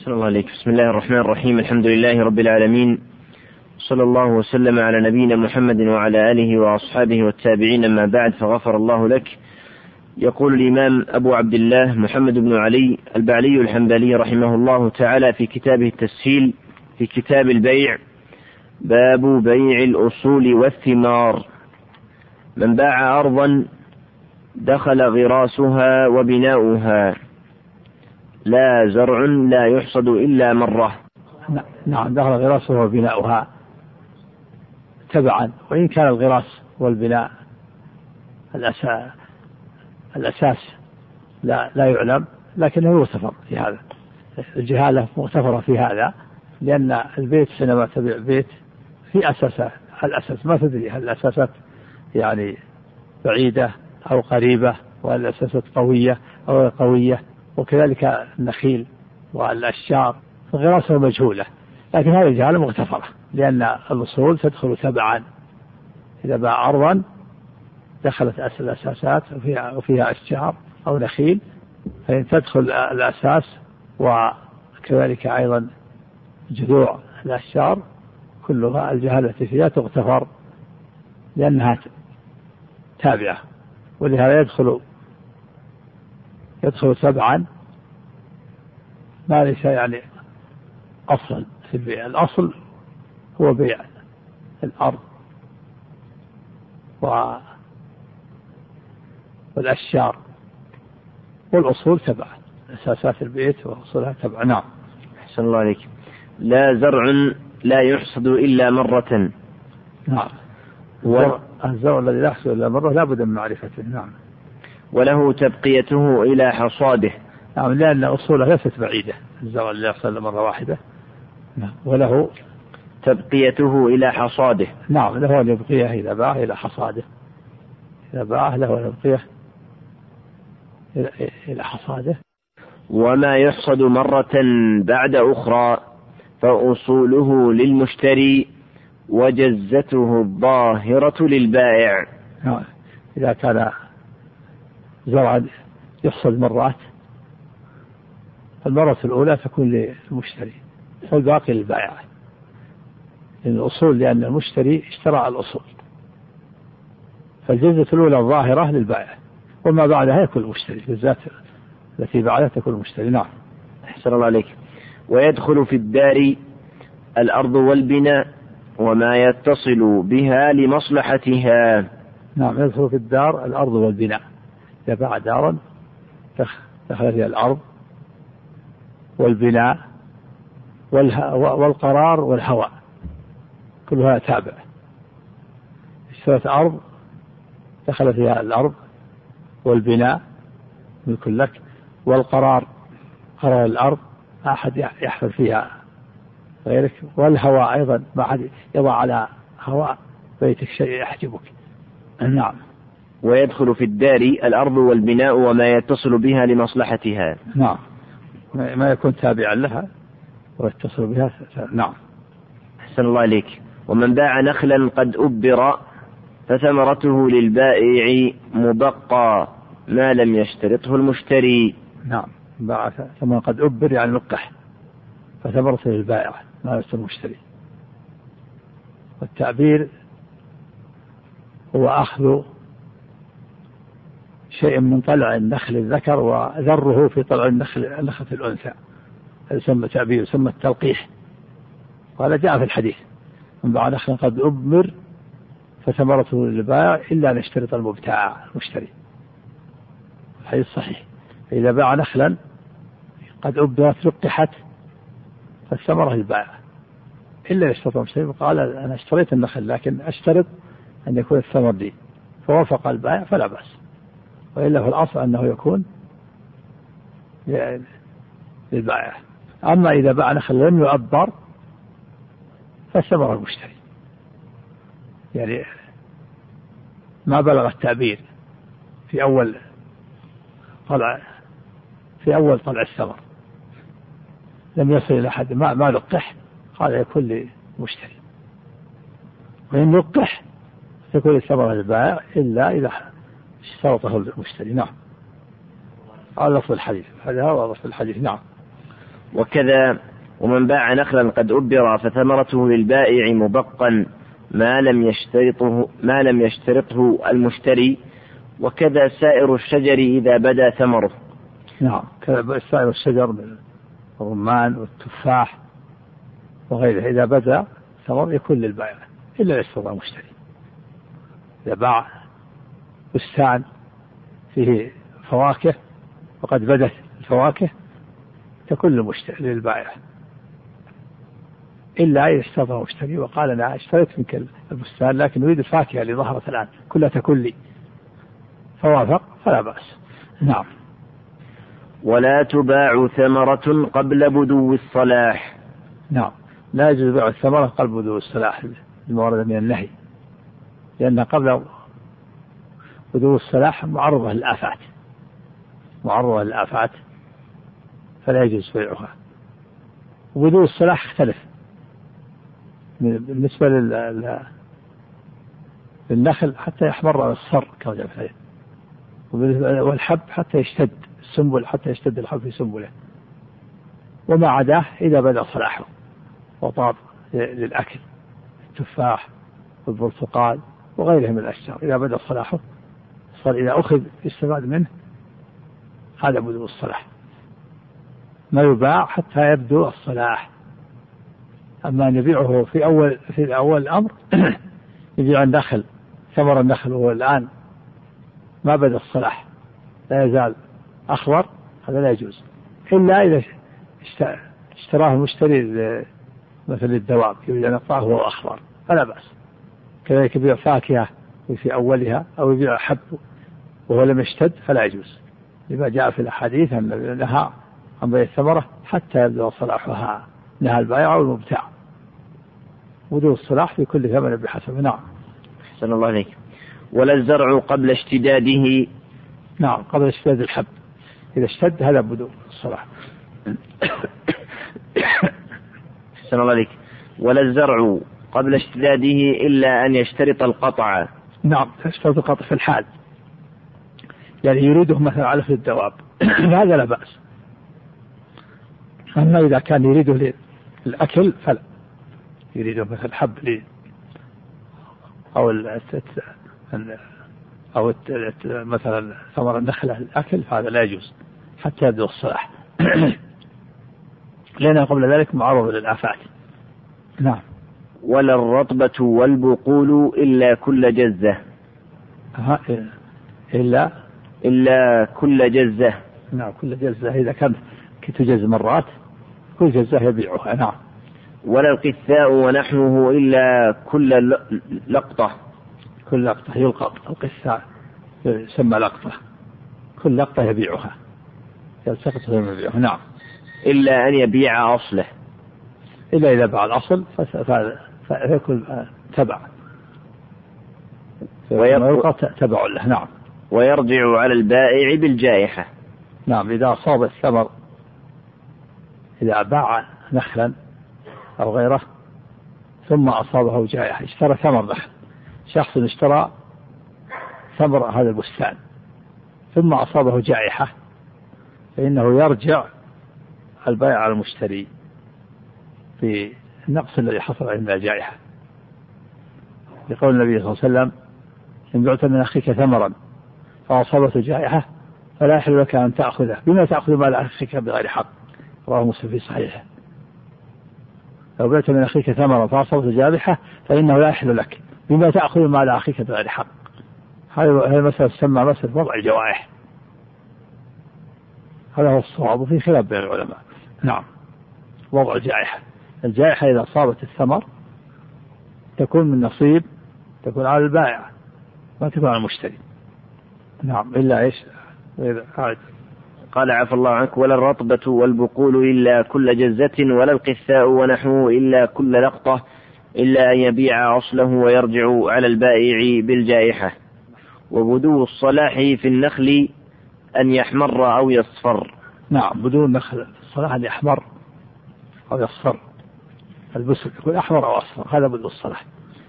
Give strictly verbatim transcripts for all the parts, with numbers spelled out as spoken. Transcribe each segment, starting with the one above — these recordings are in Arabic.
أحسن الله عليك. بسم الله الرحمن الرحيم. الحمد لله رب العالمين، صلى الله وسلم على نبينا محمد وعلى آله وأصحابه والتابعين، أما بعد، فغفر الله لك. يقول الإمام أبو عبد الله محمد بن علي البعلي الحنبلي رحمه الله تعالى في كتابه التسهيل في كتاب البيع: باب بيع الأصول والثمار. من باع أرضا دخل غراسها وبناؤها، لا زرع لا يحصد إلا مرة. نعم، دخل غراسها وبناؤها تبعا، وإن كان الغراس والبناء الأساس, الأساس لا, لا يعلم، لكنه يغتفر في هذا. الجهالة مغتفرة في هذا، لأن البيت حينما تبيع بيت في أساسات، الأساس ما تدري هل الأساسات يعني بعيدة أو قريبة، والأساسات قوية أو غير قوية، وكذلك النخيل والأشجار غراسها مجهولة، لكن هذه الجهالة مغتفرة، لأن الأصول تدخل تبعا. إذا باع أرضا دخلت الأساسات وفيها, وفيها أشجار أو نخيل، فإن تدخل الأساس وكذلك أيضا جذوع الأشجار كلها الجهالة فيها تغتفر، لأنها تابعة، ولهذا يدخل يدخل تبعا ما ليس يعني أصلا في البيع. الأصل هو بيع الأرض والأشجار، والأصول تبعا، أساسات البيت وأصولها تبعا. نعم. أحسن الله عليك. لا زرع لا يحصد إلا مرة. نعم. و... الزرع الذي لا يحصد إلا مرة لا بد من معرفته. نعم. وله تبقيته إلى حصاده. نعم، لأن أصولها ليست بعيدة، الزرع الذي يحصل إلا مرة واحدة. نعم. وله تبقيته إلى حصاده. نعم، له أن يبقيه إذا باع إلى حصاده، إذا باع له أن يبقيه إلى حصاده. وما يحصد مرة بعد أخرى فأصوله للمشتري وجزته الظاهرة للبائع. نعم. إذا كان زرعا يحصد مرات، المرة الأولى تكون للمشتري والباقي للبائع، لأن الأصول لأن المشتري اشترى الأصول، فالجزة الأولى الظاهرة للبائع، وما بعدها يكون المشتري، بالذات التي بعدها تكون المشتري. نعم. أحسن الله عليك. ويدخل في الدار الأرض والبناء وما يتصل بها لمصلحتها. نعم، يدخل في الدار الأرض والبناء. إذا باع دارا دخل فيها الأرض والبناء والقرار والهواء، كلها تابع. اشترت أرض دخل فيها الأرض والبناء ملك لك، والقرار قرار الأرض ما أحد يحفر فيها غيرك، والهواء أيضا ما أحد يضع على هواء بيتك شيء يحجبك. نعم. ويدخل في الدار الأرض والبناء وما يتصل بها لمصلحتها. نعم، ما يكون تابعا لها ويتصل بها. نعم. أحسن الله عليك. ومن باع نخلا قد أبر فثمرته للبائع مبقى ما لم يشترطه المشتري. نعم، باع ثمن قد أبر يعني لقح، فثمرته للبائع ما لم يشترطه المشتري. والتعبير هو أخذ شيء من طلع النخل الذكر وذره في طلع النخل النخلة الأنثى، يسمى تعبير، يسمى التلقيح، وهذا جاء في الحديث: من باع نخلا قد أبر فثمرته للبائع إلا أن يشترط المبتاع المشتري. الحديث صحيح. فإذا باع نخلا قد أبرت لقحت فالثمرة للبائع إلا أن يشترط المشتري. قال: أنا اشتريت النخل لكن أشترط أن يكون الثمر لي، فوافق البائع فلا بأس، وإلا في الأصل أنه يكون للبائع. أما إذا باع نخل لم يؤبر فالثمرة المشتري، يعني ما بلغ التعبير في أول طلع في أول طلع الثمر، لم يصل إلى حد ما ما لقح، قال يكون للمشتري. وإن لقح تكون الثمرة للبائع إلا إذا اشترطه المشتري. نعم، هذا لفظ الحديث، هذا هو لفظ الحديث. نعم. وكذا ومن باع نخلا قد أبر فثمرته للبائع مبقا ما لم يشترطه ما لم يشترطه المشتري، وكذا سائر الشجر إذا بدا ثمره. نعم، كذا سائر الشجر من الرمان والتفاح وغيره إذا بدا ثمر يكون للبائع إلا يشترط المشتري. إذا باع بستان فيه فواكه وقد بدت الفواكه تكون للمشتري للبائع إلا إذا اشترط المشتري وقال أنا اشتريت منك البستان لكن أريد الفاكهة اللي ظهرت الآن كلها تكون لي، فوافق فلا بأس. نعم. ولا تباع ثمرة قبل بدو الصلاح. نعم، لا يجوز بيع الثمرة قبل بدو الصلاح المورد من النهي، لأن قبل بدو الصلاح معرضة للآفات معرضة للآفات فلا يجوز بيعها. وبدو الصلاح اختلف بالنسبة للنخل حتى يحمر على الصر كما جاء في الحديث، والحب حتى يشتد السنبل حتى يشتد الحب في سنبله، وما عداه إذا بدأ صلاحه وطاب للأكل التفاح والبرتقال وغيرها من الأشجار إذا بدأ صلاحه صار إذا أخذ يستفاد منه هذا بدو الصلاح، ما يباع حتى يبدو الصلاح. أما نبيعه في أول في أول الأمر يبيع النخل ثمر النخل وهو الآن ما بدأ الصلاح لا يزال أخضر، هذا لا يجوز إلا إذا اشتراه المشتري مثل الدواب يريد أن يقطعه وهو أخضر فلا بأس. كذلك يبيع فاكهة في أولها أو يبيع حب وهو لم يشتد فلا يجوز، لما جاء في الأحاديث أن نهى عن بيع الثمرة حتى يبدو صلاحها، نهى البائع والمبتاع. بدو الصلاح في كل ثمن بحسب. نعم. أحسن الله عليك. ولا الزرع قبل اشتداده. نعم، قبل اشتداد الحب، إذا اشتد هذا بدو الصلاح. أحسن الله عليك. ولا الزرع قبل اشتداده إلا أن يشترط القطع. نعم، يشترط القطع في الحال، يعني يريده مثلا على في الدواب هذا لا بأس. أما إذا كان يريده للأكل فلا، يريده مثل حب لي أو أو مثلا ثمر النخلة للأكل فهذا لا يجوز حتى يبدو الصلاح لأنه قبل ذلك معرض للآفات. نعم. ولا الرطبة والبقول إلا كل جزة. إلا إلا كل جزة. نعم، كل جزة إذا كانت تجز مرات كل جزة يبيعها. نعم. ولا القثاء ونحوه إلا كل لقطة. كل لقطة يلقط، القثاء يسمى لقطة، كل لقطة يبيعها يلتقط يبيعها. نعم. إلا أن يبيع أصله، إلا إذا باع الأصل فيكون تبع ويلقط تبع له. نعم. ويرجع على البائع بالجائحة. نعم، إذا أصاب الثمر، إذا باع نخلا أو غيره ثم أصابه جائحة، اشترى ثمر نخل، شخص اشترى ثمر هذا البستان ثم أصابه جائحة فإنه يرجع البائع على المشتري في النقص الذي حصل من الجائحة، لقول النبي صلى الله عليه وسلم: إن بعت من أخيك ثمرا فأصابته جائحة فلا يحل لك أن تأخذه بما تأخذ مال أخيك بغير حق. رواه مسلم في صحيحه. لو بعت من أخيك ثمرا فأصابته جائحة فإنه لا يحل لك بما تأخذ مال أخيك بغير حق. هذه المسألة تسمى مسألة وضع الجوائح، هذا هو الصواب في خلاف بين العلماء. نعم، وضع الجائحة، الجائحة إذا أصابت الثمر تكون من نصيب، تكون على البائع ما تكون على المشتري. نعم، إلا إيش قال عفى الله عنك: ولا الرطبة والبقول إلا كل جزة، ولا القثاء ونحوه إلا كل لقطة، إلا أن يبيع أصله ويرجع على البائع بالجائحة. وبدو الصلاح في النخل أن يحمر أو يصفر. نعم، بدو النخل الصلاح أن يحمر أو يصفر، البسل يكون أحمر أو أصفر، هذا بدو الصلاح.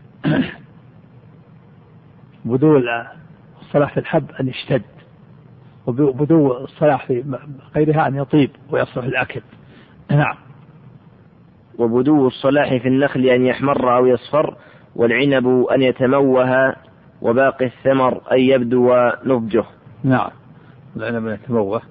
بدو الصلاح في الحب أن يشتد، وبدو الصلاح في غيرها أن يطيب ويصلح الأكل. نعم. وبدو الصلاح في النخل أن يحمر أو يصفر، والعنب أن يتموه، وباقي الثمر أن يبدو نضجه. نعم. العنب أن يتموه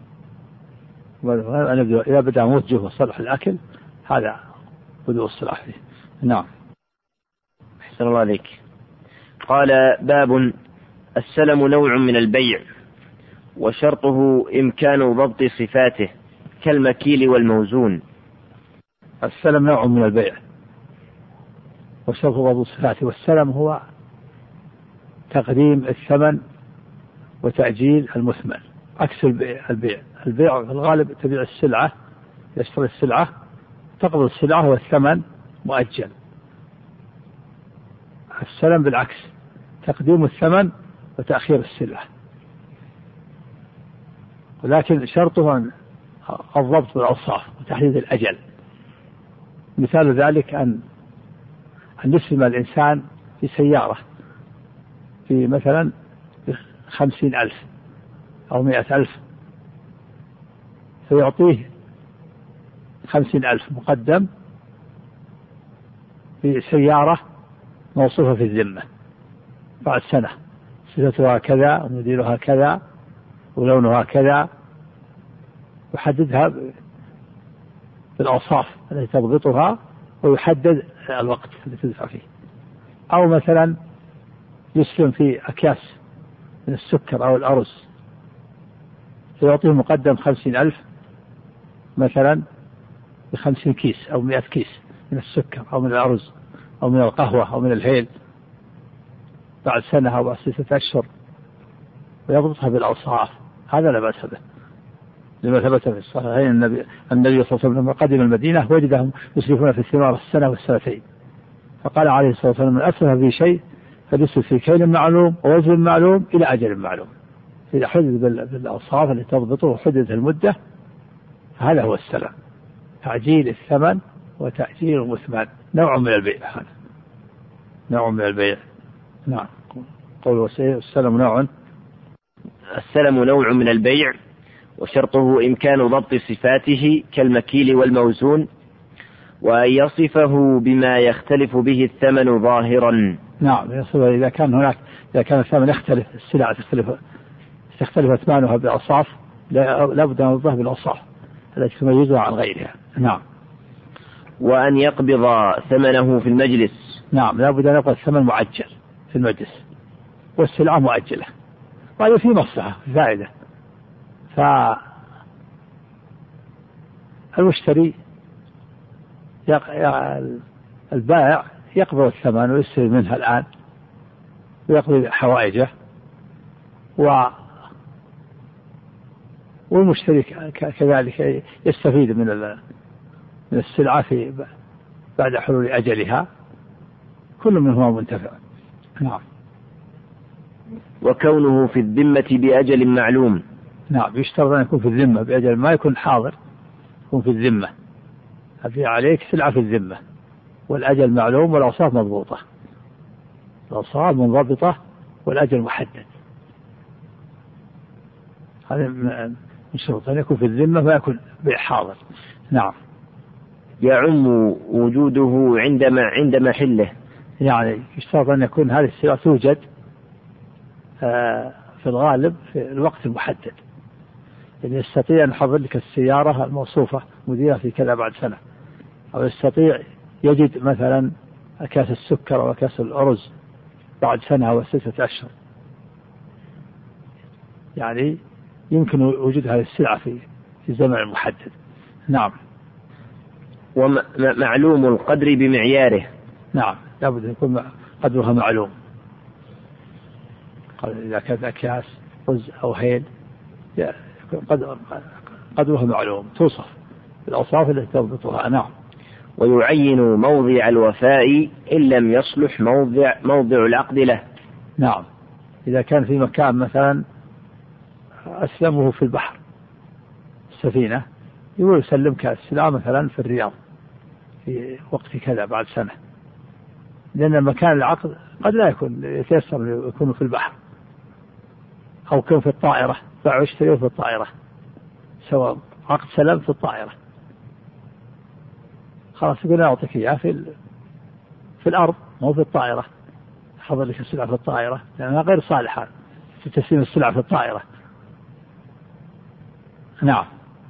إذا بدأ نضجه وصلح الأكل، هذا بدو الصلاح فيه. نعم. أحسن الله عليك. قال: باب السلم نوع من البيع، وشرطه إمكان ضبط صفاته كالمكيل والموزون. السلم نوع من البيع وشرطه ضبط صفاته. والسلم هو تقديم الثمن وتأجيل المثمن، عكس البيع. البيع البيع في الغالب تبيع السلعة، يشتري السلعة، تقبض السلعة والثمن مؤجل. السلم بالعكس، تقديم الثمن وتأخير السلعة، ولكن شرطه الضبط بالأوصاف وتحديد الأجل. مثال ذلك أن أن يسلم الإنسان في سيارة في مثلا خمسين ألف أو مئة ألف، فيعطيه خمسين ألف مقدم في سيارة موصوفة في الذمة بعد سنة، صفتها كذا وموديلها كذا ولونها كذا، يحددها بالأوصاف التي تضبطها ويحدد الوقت الذي تدفع فيه. أو مثلا يسلم في أكياس من السكر أو الأرز، فيعطيه مقدم خمسين ألف مثلا بخمسين كيس أو مئة كيس من السكر أو من الأرز أو من القهوة أو من الهيل، بعد سنة أو بعد ستة أشهر، ويضبطها بالأوصاف. هذا لا بأس به، لما ثبت في الصحيحين النبي النبي صلى الله عليه وسلم لما قدم المدينة وجدهم يسلفون في الثمار السنة والسنتين، فقال عليه الصلاة والسلام: من أسلف في شيء فليسلف في كيل معلوم ووزن معلوم إلى أجل معلوم. إذا حدد بالأوصاف التي تضبطه وحدد المدة، هذا هو السلم، تعجيل الثمن وتأجيل المثمن، نوع من البيع. هذا نوع من البيع. نعم. قول السلم نوع السلم نوع من البيع، وشرطه إمكان ضبط صفاته كالمكيل والموزون، وأن يصفه بما يختلف به الثمن ظاهرا. نعم، يصفه إذا كان هناك إذا كان الثمن يختلف، السلع تختلف تختلف أثمانها بأوصاف، لا بد أن يوضح بالأوصاف التي تميزها عن غيرها. نعم. وأن يقبض ثمنه في المجلس. نعم، لا بد أن يقبض الثمن معجل في المجلس، والسلعة مؤجلة، وهذا فيه مصلحة فائدة. فالمشتري البائع يقبض الثمن ويستلم منها الآن ويقضي حوائجه، و والمشتري كذلك يستفيد من من السلعة في بعد حلول أجلها، كل منهما منتفع. نعم. وكونه في الذمة بأجل معلوم. نعم، يشترط أن يكون في الذمة بأجل، ما يكون حاضر، يكون في الذمة. أبيع عليك سلعة في الذمة، والأجل معلوم والأوصاف مضبوطة، الأوصاف منضبطة والأجل محدد. هذا من شروط أن يكون في الذمة ويكون بيع حاضر. نعم. يعم وجوده عندما عند محله، يعني يشترط أن يكون هذه السلعة توجد في الغالب في الوقت المحدد، يعني يستطيع أن يحضر لك السيارة الموصوفة مديرة في كذا بعد سنة، أو يستطيع يجد مثلا أكياس السكر أو أكياس الأرز بعد سنة أو ستة أشهر، يعني يمكن وجود هذه السلعة في في زمن محدد. نعم. ومعلوم القدر بمعياره. نعم، لابد أن يكون قدرها معلوم. إذا كانت أكياس رز أو هيل قدرها معلوم، توصف بالأوصاف التي تضبطها. نعم. ويعين موضع الوفاء إن لم يصلح موضع موضع العقد له. نعم، إذا كان في مكان مثلا أسلمه في البحر السفينة، يقول يسلمك السلعة مثلا في الرياض في وقت كذا بعد سنة، لأن مكان العقد قد لا يكون يتيسر يكون في البحر، أو يكون في الطائرة، باع واشتري في الطائرة، سواء عقد سلام في الطائرة، خلاص يقول أعطيك إياه في في الأرض مو في الطائرة، حضر لك السلعة في الطائرة لأنها غير صالحة في تسليم السلعة في الطائرة. نعم.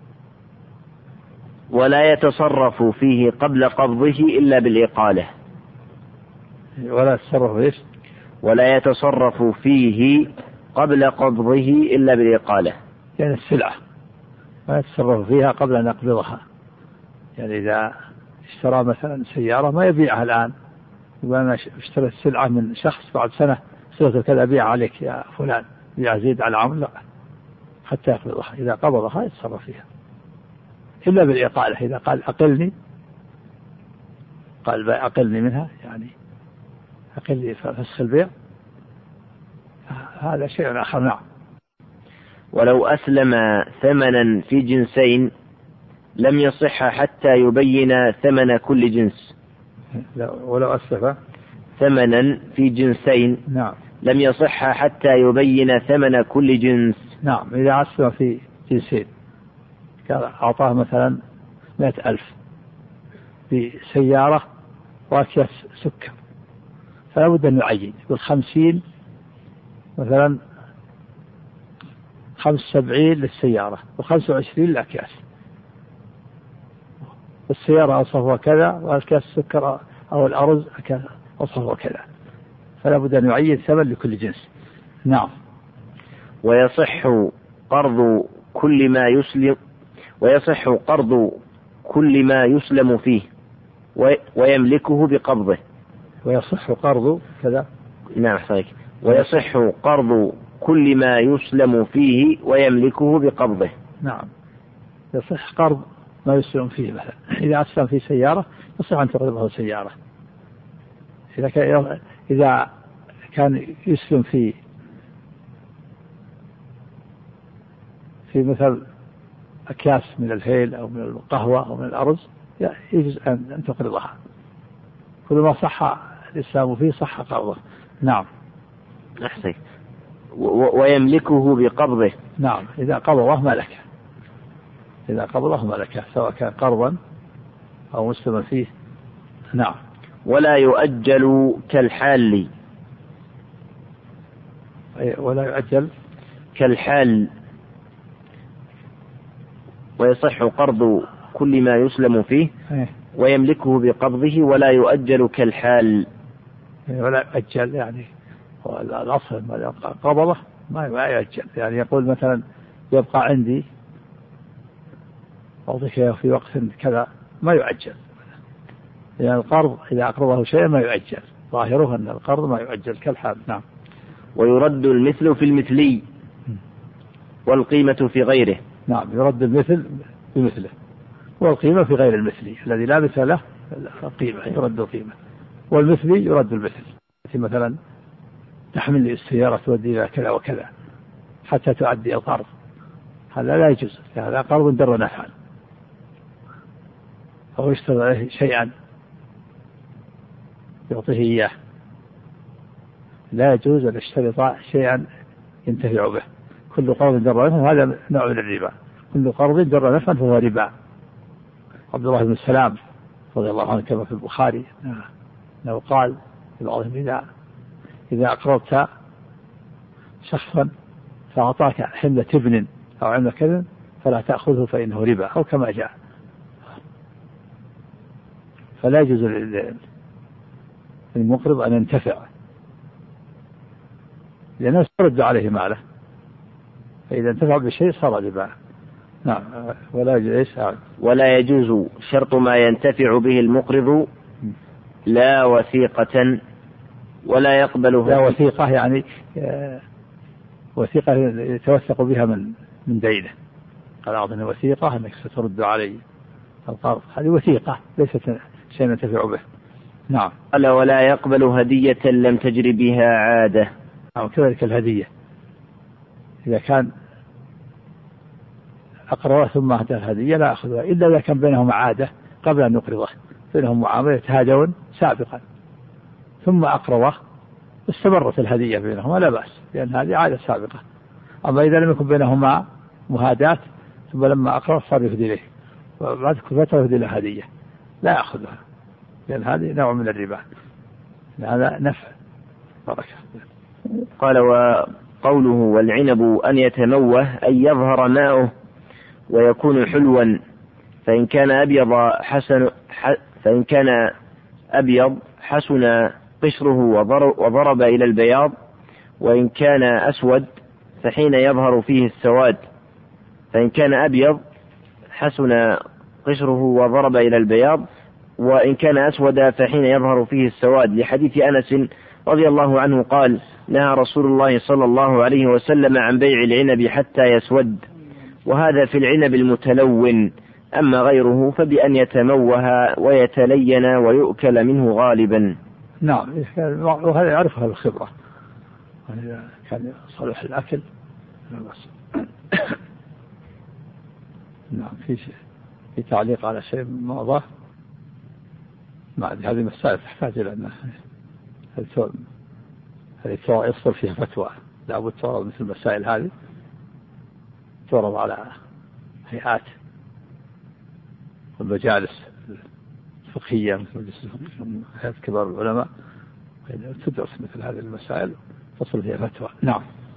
ولا يتصرف فيه قبل قبضه إلا بالإقالة. ولا يتصرف إيش؟ ولا يتصرف فيه قبل قبضه إلا بالإقالة، يعني السلعة ما يتصرف فيها قبل أن يقبضها. يعني إذا اشترى مثلا سيارة ما يبيعها الآن، يقول أنا اشتريت السلعة من شخص بعد سنة سلسل كذا أبيع عليك يا فلان، يزيد على عمل، لا حتى يقبضها. إذا قبضها يتصرف فيها إلا بالإقالة. إذا قال أقلني، قال أقلني منها، يعني أقلني فسخ البيع، هذا شيء آخر. نعم. ولو أسلم ثمنا في جنسين لم يصح حتى يبين ثمن كل جنس. ولو أسلف ثمنا في جنسين نعم لم يصح حتى يبين ثمن كل جنس. نعم. إذا أسلم في جنسين، أعطاه مثلا مئة ألف بسيارة وأكياس سكر، فلا بد أن يعين، يقول خمسين مثلا، خمس سبعين للسيارة وخمس وعشرين للأكياس، السيارة أصفها كذا وأكياس السكر أو الأرز أصفها كذا، فلا بد أن يعين ثمن لكل جنس. نعم. ويصح قرض كل ما يسلم ويصح قرض كل ما يسلم فيه ويملكه بقبضه. ويصح قرض كذا. نعم صحيح. ويصح قرض كل ما يسلم فيه ويملكه بقبضه. نعم. يصح قرض ما يسلم فيه، مثلا إذا أسلم في سيارة يصح أن تقرضه سيارة. إذا كان إذا كان يسلم في في مثل أكياس من الهيل أو من القهوة أو من الأرز يجوز أن تقرضها. كل ما صح الإسلام فيه صح قرضه. نعم. أحسن. ويملكه بقبضه. نعم. إذا قبضه ملكه، إذا قبضه ملكه سواء كان قرضا أو مسلما فيه. نعم. ولا يؤجل كالحال. ولا يؤجل كالحال. ويصح قرض كل ما يسلم فيه ويملكه بقبضه ولا يؤجل كالحال. ولا يؤجل يعني الأصل ما قبضه ما يؤجل، يعني يقول مثلا يبقى عندي أعطيك في وقت كذا، ما يؤجل. يعني القرض إذا أقرضه شيء ما يؤجل، ظاهره أن القرض ما يؤجل كالحال. نعم. ويرد المثل في المثلي والقيمة في غيره. نعم. يرد المثل بمثله والقيمة في غير المثلي، الذي لا مثل له القيمة يرد القيمة، والمثلي يرد المثل. مثلا تحمل لي السيارة تودي إلى كذا وكذا حتى تؤدي القرض، هذا لا يجوز، هذا قرض در نفعا. أو يشترط عليه شيئا يعطيه إياه، لا يجوز أن يشترط شيئا ينتفع به. كل قرض در نفعا هذا نوع من الربا، كل قرض در نفعا فهو ربا. عبد الله بن السلام رضي الله عنه كما في البخاري أنه قال لبعضهم إذا إذا أقرضت شخصا فأعطاك حملة ابن أو حملة كذا فلا تأخذه فإنه ربا، أو كما جاء. فلا يجوز للمقرض أن ينتفع لأنه سيرد عليه ماله، فإذا انتفع بشيء صار ربا. نعم. ولا يجوز ولا يجوز شرط ما ينتفع به المقرض لا وثيقة ولا يقبله. لا وثيقة يعني وثيقة يتوثق بها من من دينه. قال أعطني وثيقة أنك سترد علي القرض، هذه وثيقة ليست شيء ينتفع به. نعم. قال ولا يقبل هدية لم تجري بها عادة. نعم. كذلك الهدية إذا كان أقرضه ثم أهدى الهدية لا أخذها إلا إذا كان بينهم عادة قبل أن يقرضه، بينهم معاملة يتهادون سابقا ثم أقرضه استمرت الهدية بينهما لا بأس، لأن هذه عادة سابقة. أما إذا لم يكن بينهما مهادات ثم لما أقرض صار يهدي له وبعد كل فترة يهدي له هدية، لا يأخذها، لأن هذه نوع من الربا، هذا نفع بركة. قال: وقوله والعنب أن يتموه أن يظهر ماؤه ويكون حلوا، فإن كان أبيض حسن فإن كان أبيض حسن قشره وضرب إلى البياض، وإن كان أسود فحين يظهر فيه السواد. فإن كان أبيض حسن قشره وضرب إلى البياض، وإن كان أسود فحين يظهر فيه السواد، لحديث أنس رضي الله عنه قال: نهى رسول الله صلى الله عليه وسلم عن بيع العنب حتى يسود، وهذا في العنب المتلون، أما غيره فبأن يتموه ويتلين ويؤكل منه غالبا. نعم، وهذا يعرفها الخبرة، كان صالح الأكل. نعم، في شيء في تعليق على شيء موضوع. ما هذه مسائل تحتاج إلى أن هذه يصدر فيها فتوى، لابد تعرض مثل المسائل هذه، تعرض على هيئات والمجالس الفقهية مثل هيئات كبار العلماء، تدرس مثل هذه المسائل تصل فيها فتوى. نعم.